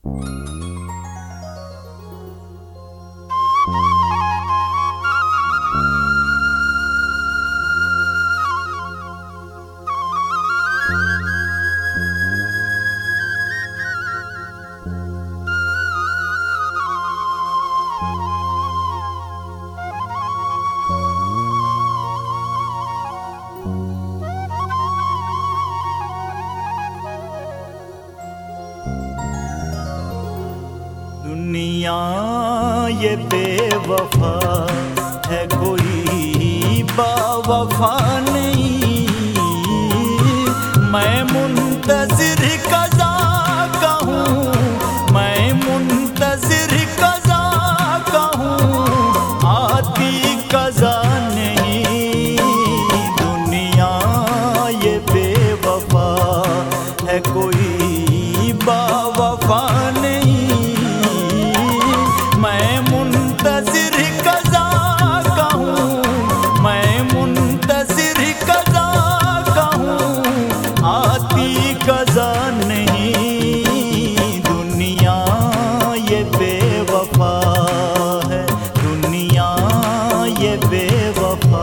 दुनिया ये बेवफा है, कोई बावफा नहीं। मैं मुंतज़िर क़ज़ा का हूँ, मैं मुंतज़िर क़ज़ा का हूँ, आती क़ज़ा नहीं। दुनिया ये बेवफा है, कोई बावफा नहीं। मैं मुंतज़िर क़ज़ा का हूँ, मैं मुंतज़िर क़ज़ा का हूँ, आती क़ज़ा नहीं। दुनिया ये बेवफा है, दुनिया ये बेवफा।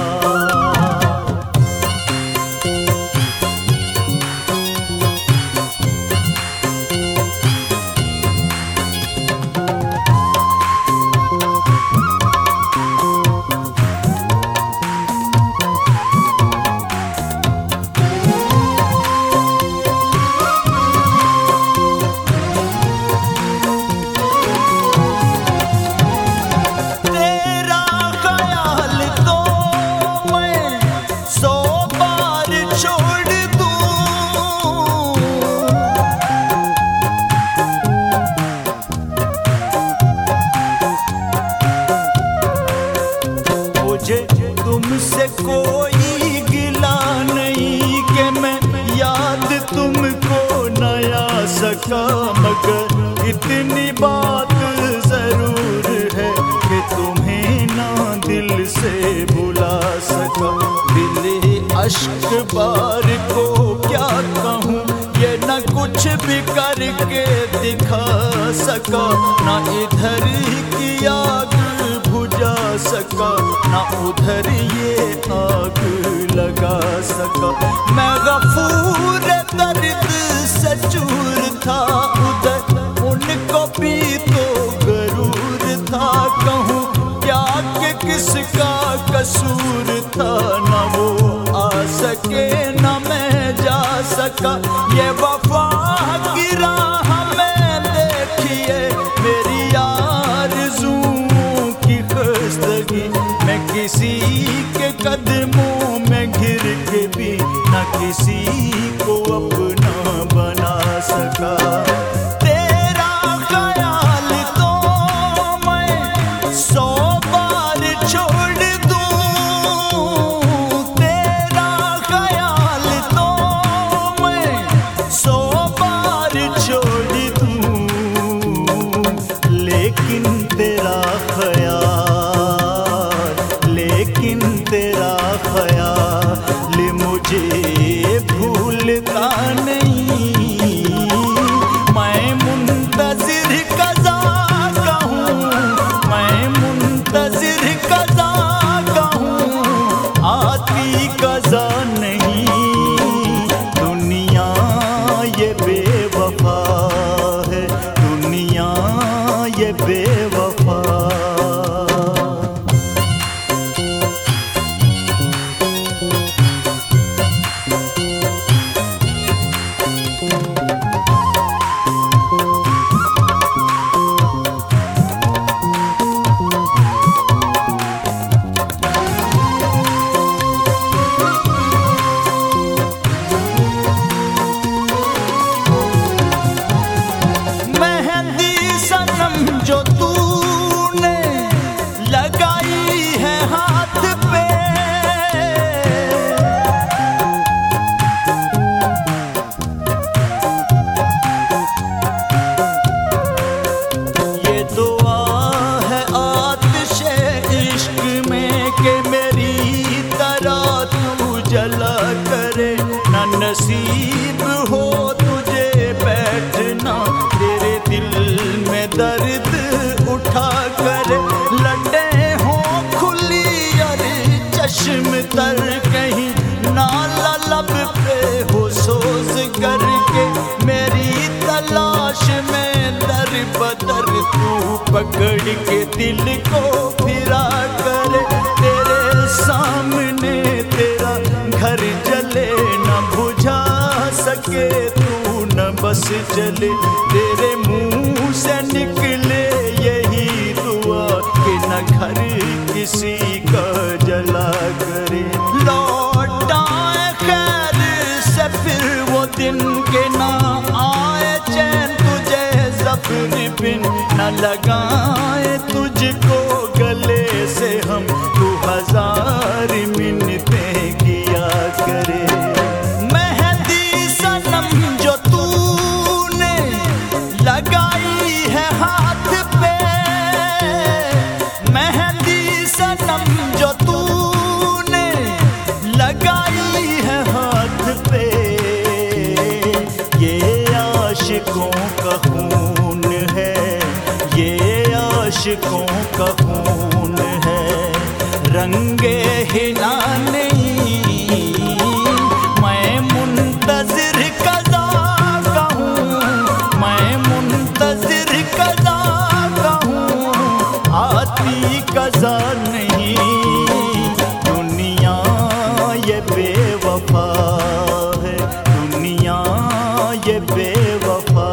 तुमसे कोई गिला नहीं कि मैं याद तुमको नया सका, मगर इतनी बात जरूर है कि तुम्हें ना दिल से भुला सका। दिले अश्क बार को क्या कहूँ, ये न कुछ भी करके दिखा सका, ना इधर की आग बुझा सका, ना उधर ये आग लगा सका। मैं गफूर दर्द से चूर था, उधर उनको भी तो गरूर था। कहूँ क्या कि किसका कसूर था, ना वो आ सके ना मैं जा सका। ये वफा की राह में देखिए मेरी आरज़ुओं की ख़स्तगी, मैं किसी के कदमों में घिर के भी न किसी को अपना बना सका। तेरा ख्याल तो मैं 100 बार छोड़ दूँ, तेरा ख्याल तो मैं 100 बार छोड़ दूँ, लेकिन तेरा ख्याल मुझे भूलता नहीं। मैं मुंतज़िर क़ज़ा का हूँ, मैं मुंतज़िर क़ज़ा का हूँ, आती क़ज़ा नहीं। दुनिया ये बेवफा है, दुनिया ये बेवफा। जो तूने लगाई है हाथ पे, ये दुआ है आतिशे इश्क में कि मेरी तरह तू जला करे। न नसीब हो तुझे बैठना तेरे दिल के मेरी तलाश में दर बदर तू पकड़ के दिल को फिरा करे। तेरे सामने तेरा घर जले न बुझा सके तू न बस जले। तेरे मुंह से निकले यही दुआ कि न घर किसी का जला करे। लौट आए खैर से फिर वो दिन के ना आए चैन तुझे ज़फ़र बिन न लगाए तुझको गले से हम तू हजार मिन्नतें किया करे। मेहंदी सनम जो तूने लगाई है हाथ पे, मेहंदी सनम जो तूने लगाई है हाथ पे, ये आशिकों का खून है, ये आशिकों का खून है। रंगे हिला नहीं मैं मुंतज़िर कज़ा का हूँ, मैं मुंतज़िर कज़ा का हूँ, आती कज़ा नहीं। दुनिया ये बेवफा है, दुनिया ये बेवफा।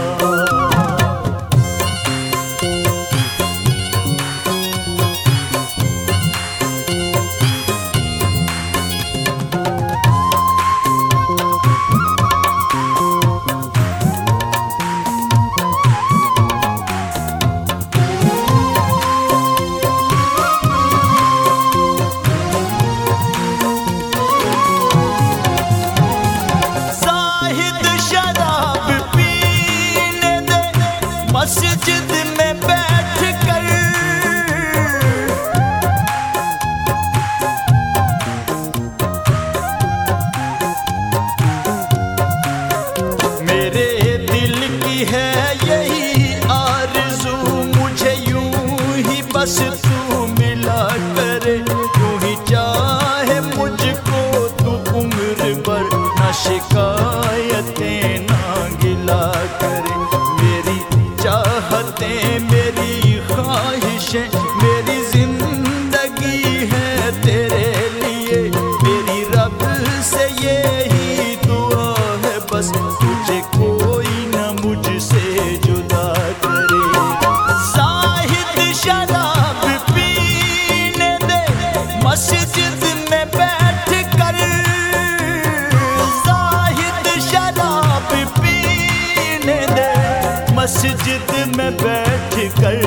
मस्जिद में बैठ कर मेरे दिल की है यही आरज़ू, मुझे यूं ही बस तू मिला करे। यूं ही चाहे मुझको तू उम्र भर, ना शिकायतें ना गिला करे। चाहतें मेरी ख्वाहिशें मेरी जिंदगी है तेरे लिए। मेरी रब से यही दुआ है बस तुझे कोई न मुझसे जुदा करे। ज़ाहिद शराब पीने दे मस्जिद में बैठ कर, ज़ाहिद शराब पीने दे मस्जिद में बैठ कर।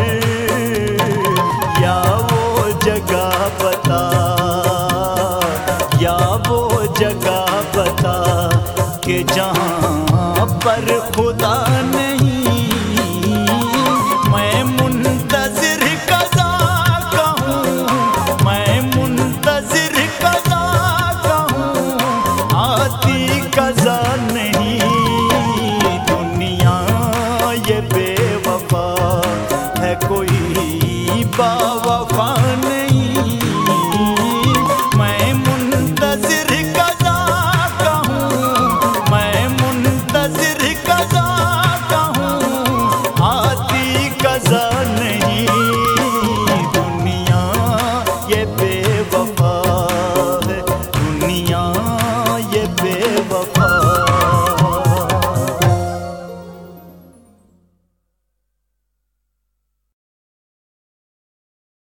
या वो जगह बता, या वो जगह बता कि जहाँ पर खुदा नहीं। मैं मुंतज़िर कज़ा का हूँ, मैं मुंतज़िर कज़ा का हूँ, आती कज़ा नहीं। ये बेवफा है कोई बावफा नहीं। मैं मुंतज़िर कज़ा का हूँ, मैं मुंतज़िर कज़ा